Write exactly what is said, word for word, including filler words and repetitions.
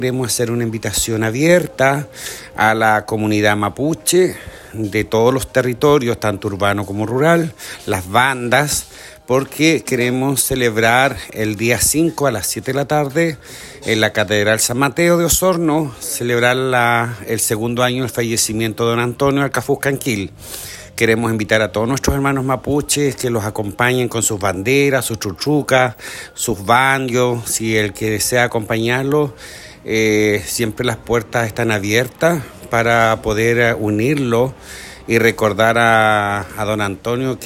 Queremos hacer una invitación abierta a la comunidad mapuche de todos los territorios, tanto urbano como rural, las bandas, porque queremos celebrar el día cinco a las siete de la tarde en la Catedral San Mateo de Osorno, celebrar la, el segundo año del fallecimiento de don Antonio Alcafuz Canquil. Queremos invitar a todos nuestros hermanos mapuches que los acompañen con sus banderas, sus chuchucas, sus bandios. Si el que desea acompañarlos, eh, siempre las puertas están abiertas para poder unirlo y recordar a, a don Antonio.